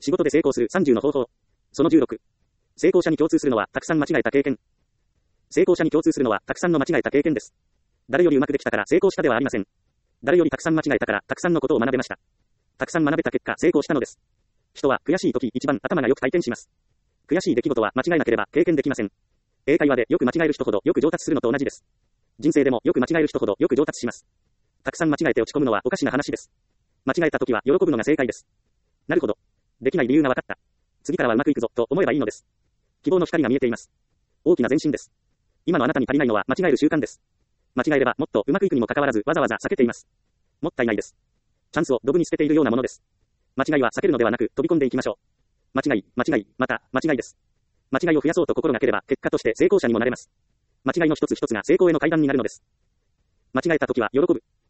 仕事で成功する30の方法。その16。成功者に共通するのはたくさん間違えた経験。成功者に共通するのはたくさんの間違えた経験です。誰よりうまくできたから成功したではありません。誰よりたくさん間違えたからたくさんのことを学べました。たくさん学べた結果成功したのです。人は悔しい時一番頭がよく回転します。悔しい出来事は間違えなければ経験できません。英会話でよく間違える人ほどよく上達するのと同じです。人生でもよく間違える人ほどよく上達します。たくさん間違えて落ち込むのはおかしな話です。間違えた時は喜ぶのが正解です。なるほど。できない理由が分かった。次からはうまくいくぞと思えばいいのです。希望の光が見えています。大きな前進です。今のあなたに足りないのは間違える習慣です。間違えればもっとうまくいくにもかかわらずわざわざ避けています。もったいないです。チャンスをドブに捨てているようなものです。間違いは避けるのではなく飛び込んでいきましょう。間違い、また間違いです。間違いを増やそうと心がければ結果として成功者にもなれます。間違いの一つ一つが成功への階段になるのです。間違えた時は喜ぶ。